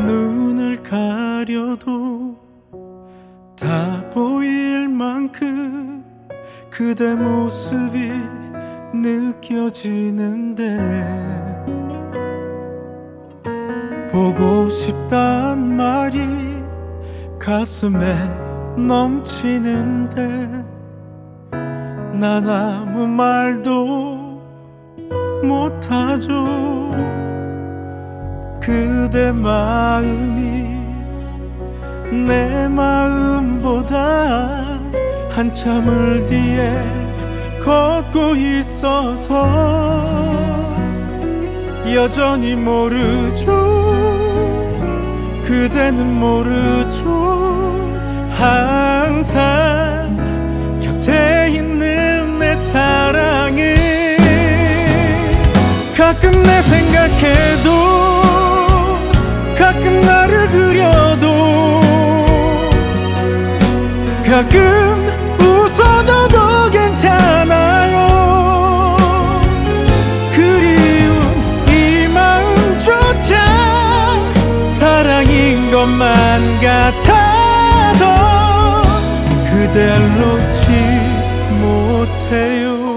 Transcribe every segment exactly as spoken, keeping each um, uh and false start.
눈을 가려도 다 보일 만큼 그대 모습이 느껴지는데 보고 싶단 말이 가슴에 넘치는데 난 아무 말도 못하죠. 그대 마음이 내 마음보다 한참을 뒤에 걷고 있어서 여전히 모르죠. 그대는 모르죠. 항상 곁에 있는 내 사랑을 가끔 내 생각해도 가끔 나를 그려도 가끔 웃어줘도 괜찮아요. 그리운 이 마음조차 사랑인 것만 같아서 그댈 놓지 못해요.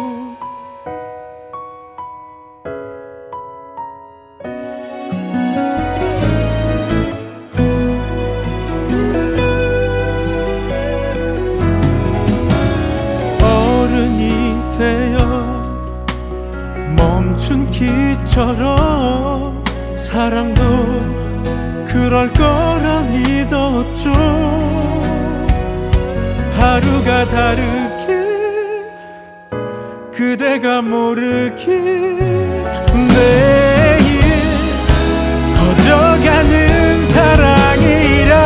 멈춘 기처럼 사랑도 그럴 거라 믿었죠. 하루가 다르게 그대가 모르길 매일 커져가는 사랑이라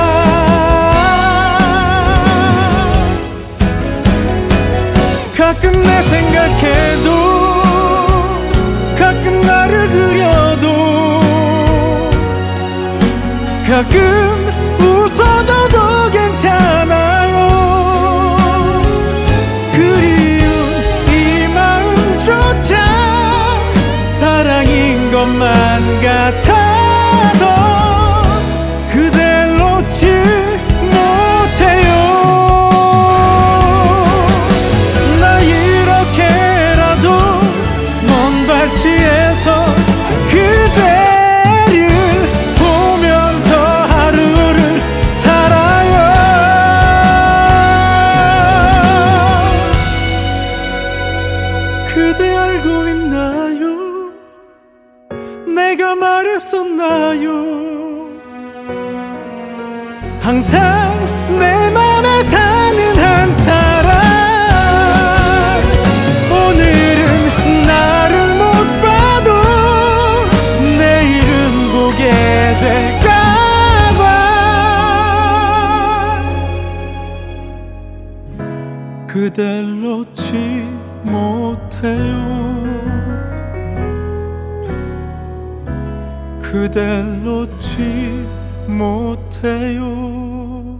가끔 내 생각해도 가끔 나를 그려도 가끔 웃어줘도 괜찮아요. 그리운 이 마음조차 사랑인 것만 같아서 그댈 놓지 못해요. 나 이렇게라도 먼 발치에서 그대를 보면서 하루를 살아요. 그대 알고 있나요? 내가 말했었나요? 항상 내 맘에 사는 한 사람 오늘은 나를 못 봐도 내일은 보게 될까봐 그댈 놓지 못해요. 그댈 놓지 못해요.